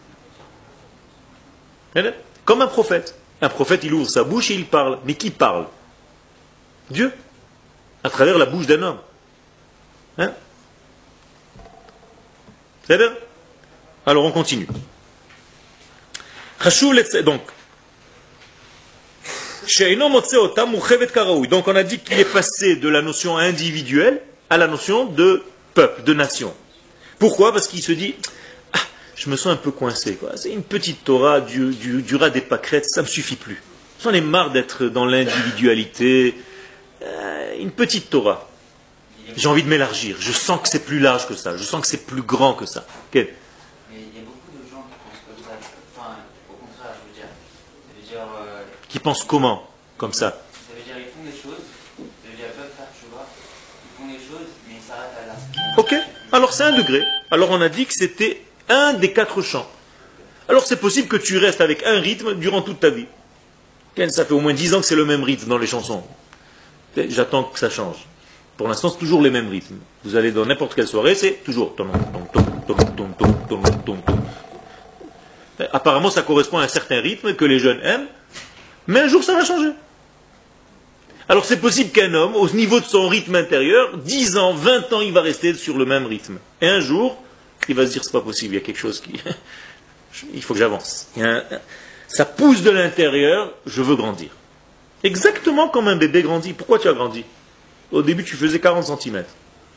Comme un prophète. Un prophète, il ouvre sa bouche et il parle. Mais qui parle? Dieu. À travers la bouche d'un homme. Hein? C'est bien? Alors on continue. Donc, donc on a dit qu'il est passé de la notion individuelle à la notion de peuple, de nation. Pourquoi? Parce qu'il se dit, ah, je me sens un peu coincé. Quoi. C'est une petite Torah du, du, du rat des pâquerettes, ça ne me suffit plus. J'en ai marre d'être dans l'individualité. Euh, une petite Torah. J'ai envie de m'élargir. Je sens que c'est plus large que ça. Je sens que c'est plus grand que ça. Okay. Mais il y a beaucoup de gens qui pensent comme ça. Enfin, au contraire, je veux dire. Ça veut dire euh... Qui pensent comment? Comme ça. Ça veut dire ils font des choses. Ça veut dire ils peuvent faire, tu vois. Ils font des choses, mais ils s'arrêtent à là. Ok. Alors c'est un degré. Alors on a dit que c'était un des quatre chants. Alors c'est possible que tu restes avec un rythme durant toute ta vie. Ça fait au moins dix ans que c'est le même rythme dans les chansons. J'attends que ça change. Pour l'instant, c'est toujours les mêmes rythmes. Vous allez dans n'importe quelle soirée, c'est toujours... Apparemment, ça correspond à un certain rythme que les jeunes aiment, mais un jour, ça va changer. Alors, c'est possible qu'un homme, au niveau de son rythme intérieur, dix ans, vingt ans, il va rester sur le même rythme. Et un jour, il va se dire, c'est pas possible, il y a quelque chose qui... il faut que j'avance. Un... Ça pousse de l'intérieur, je veux grandir. Exactement comme un bébé grandit. Pourquoi tu as grandi? Au début, tu faisais quarante centimètres.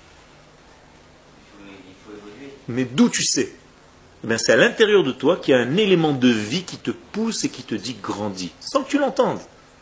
Il faut évoluer. Mais d'où tu sais? Eh bien, c'est à l'intérieur de toi qu'il y a un élément de vie qui te pousse et qui te dit grandis, sans que tu l'entendes.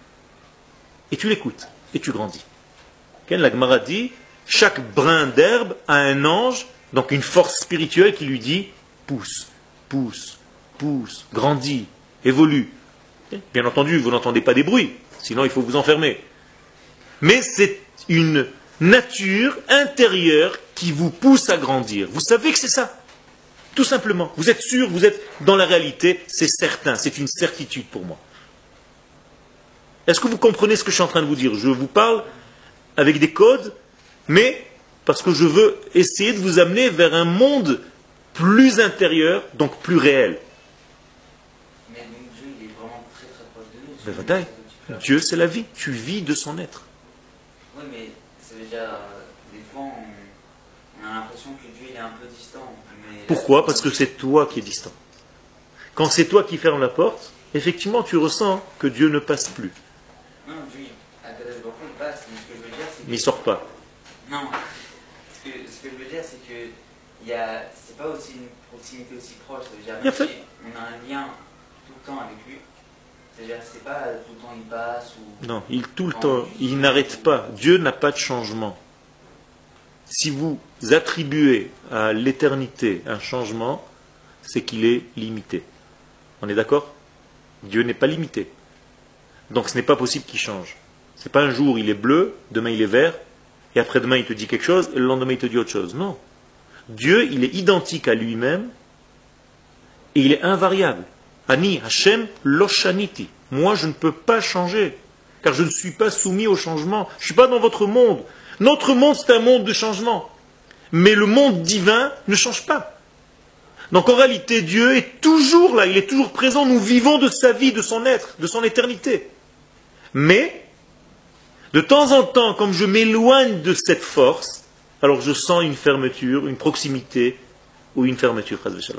Et tu l'écoutes, et tu grandis. La Gemara dit, chaque brin d'herbe a un ange, donc une force spirituelle qui lui dit, pousse, pousse, pousse, grandis, évolue. Bien entendu, vous n'entendez pas des bruits, sinon il faut vous enfermer. Mais c'est une nature intérieure qui vous pousse à grandir. Vous savez que c'est ça. Tout simplement. Vous êtes sûr, vous êtes dans la réalité, c'est certain, c'est une certitude pour moi. Est-ce que vous comprenez ce que je suis en train de vous dire? Je vous parle avec des codes, mais parce que je veux essayer de vous amener vers un monde plus intérieur, donc plus réel. Mais donc Dieu, il est vraiment très très proche de nous. Mais Dieu, c'est la vie. Tu vis de son être. Oui, mais ça veut dire, euh, des fois, on, on a l'impression que Dieu il est un peu distant. Mais pourquoi? Parce que c'est toi qui es distant. Quand c'est toi qui fermes la porte, effectivement, tu ressens que Dieu ne passe plus. Non, Dieu, à Kadosh Baruch Hu, il passe. Mais ce que je veux dire, c'est que... Mais il ne sort pas. Non. Ce que, ce que je veux dire, c'est que il y a, c'est pas aussi une proximité aussi proche. Ça veut dire, même si on a un lien tout le temps avec lui, c'est-à-dire, c'est pas tout le temps il passe ou... Non, il tout le temps, il n'arrête pas. Dieu n'a pas de changement. Si vous attribuez à l'éternité un changement, c'est qu'il est limité. On est d'accord? Dieu n'est pas limité. Donc ce n'est pas possible qu'il change. C'est pas un jour il est bleu, demain il est vert, et après-demain il te dit quelque chose, et le lendemain il te dit autre chose. Non. Dieu, il est identique à lui-même, et il est invariable. Ani, Hashem, Loshaniti. Moi, je ne peux pas changer, car je ne suis pas soumis au changement. Je ne suis pas dans votre monde. Notre monde, c'est un monde de changement. Mais le monde divin ne change pas. Donc en réalité, Dieu est toujours là, il est toujours présent. Nous vivons de sa vie, de son être, de son éternité. Mais, de temps en temps, comme je m'éloigne de cette force, alors je sens une fermeture, une proximité, ou une fermeture, Chas v'Shalom.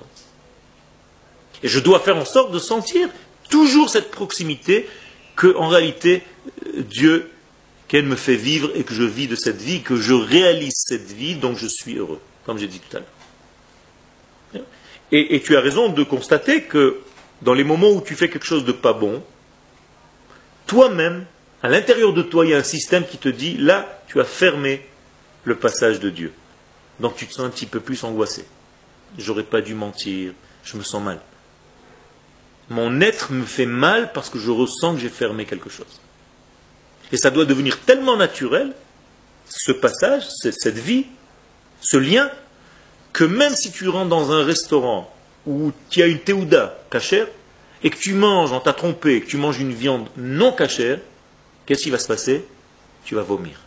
Et je dois faire en sorte de sentir toujours cette proximité que, en réalité, Dieu, qu'elle me fait vivre et que je vis de cette vie, que je réalise cette vie, donc je suis heureux, comme j'ai dit tout à l'heure. Et, et tu as raison de constater que dans les moments où tu fais quelque chose de pas bon, toi-même, À l'intérieur de toi, il y a un système qui te dit, là, tu as fermé le passage de Dieu. Donc tu te sens un petit peu plus angoissé. J'aurais pas dû mentir, je me sens mal. Mon être me fait mal parce que je ressens que j'ai fermé quelque chose. Et ça doit devenir tellement naturel, ce passage, cette vie, ce lien, que même si tu rentres dans un restaurant où tu as une théouda cachère, et que tu manges, on t'a trompé, que tu manges une viande non cachère, qu'est-ce qui va se passer? Tu vas vomir.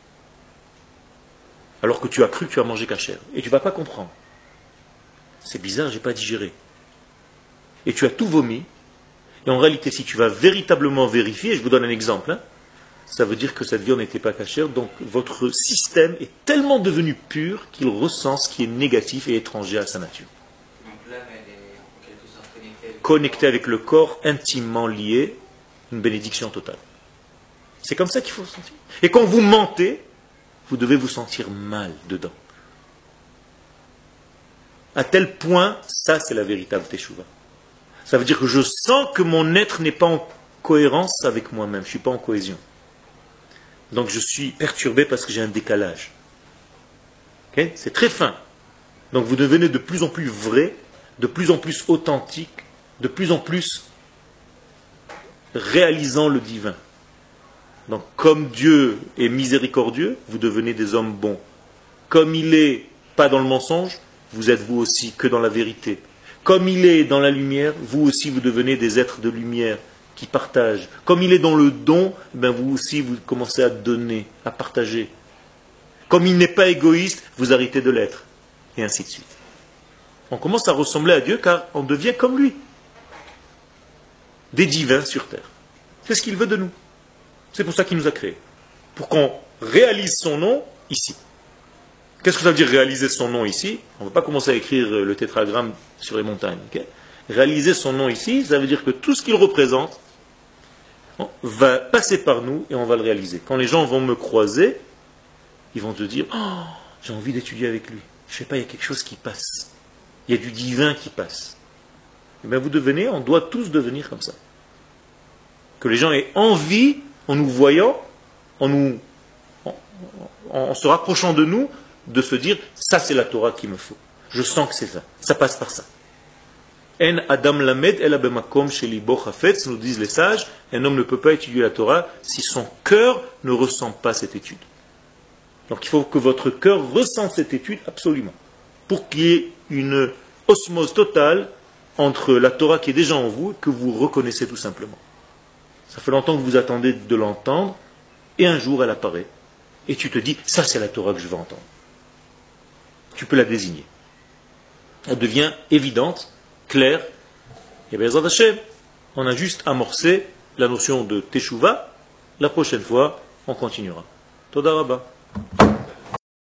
Alors que tu as cru que tu as mangé cachère. Et tu ne vas pas comprendre. C'est bizarre, je n'ai pas digéré. Et tu as tout vomi. Et en réalité, si tu vas véritablement vérifier, je vous donne un exemple, hein, ça veut dire que cette viande n'était pas cachère, donc votre système est tellement devenu pur qu'il ressent ce qui est négatif et étranger à sa nature. Donc l'âme, elle est en quelque sorte connectée avec, Connecté avec le corps, intimement lié, une bénédiction totale. C'est comme ça qu'il faut se sentir. Et quand vous mentez, vous devez vous sentir mal dedans. À tel point, ça c'est la véritable teshuva. Ça veut dire que je sens que mon être n'est pas en cohérence avec moi-même, je ne suis pas en cohésion. Donc je suis perturbé parce que j'ai un décalage. Okay? C'est très fin. Donc vous devenez de plus en plus vrai, de plus en plus authentique, de plus en plus réalisant le divin. Donc comme Dieu est miséricordieux, vous devenez des hommes bons. Comme il est pas dans le mensonge, vous êtes vous aussi que dans la vérité. Comme il est dans la lumière, vous aussi vous devenez des êtres de lumière qui partagent. Comme il est dans le don, ben vous aussi vous commencez à donner, à partager. Comme il n'est pas égoïste, vous arrêtez de l'être. Et ainsi de suite. On commence à ressembler à Dieu car on devient comme lui. Des divins sur terre. C'est ce qu'il veut de nous. C'est pour ça qu'il nous a créés. Pour qu'on réalise son nom ici. Qu'est-ce que ça veut dire réaliser son nom ici? On ne va pas commencer à écrire le tétragramme sur les montagnes. Okay? Réaliser son nom ici, ça veut dire que tout ce qu'il représente va passer par nous et on va le réaliser. Quand les gens vont me croiser, ils vont te dire oh, j'ai envie d'étudier avec lui. Je ne sais pas, il y a quelque chose qui passe. Il y a du divin qui passe. Et bien vous devenez, on doit tous devenir comme ça. Que les gens aient envie, en nous voyant, en, nous, en, en se rapprochant de nous, de se dire ça c'est la Torah qu'il me faut. Je sens que c'est ça. Ça passe par ça. En Adam Lamed el abemakom shelibo chafetz, nous disent les sages, un homme ne peut pas étudier la Torah si son cœur ne ressent pas cette étude. Donc il faut que votre cœur ressente cette étude absolument. Pour qu'il y ait une osmose totale entre la Torah qui est déjà en vous et que vous reconnaissez tout simplement. Ça fait longtemps que vous attendez de l'entendre et un jour elle apparaît. Et tu te dis, ça c'est la Torah que je veux entendre. Tu peux la désigner. Elle devient évidente, claire. Et bien, Hashem, on a juste amorcé la notion de Teshuvah. La prochaine fois, on continuera. Toda Rabba.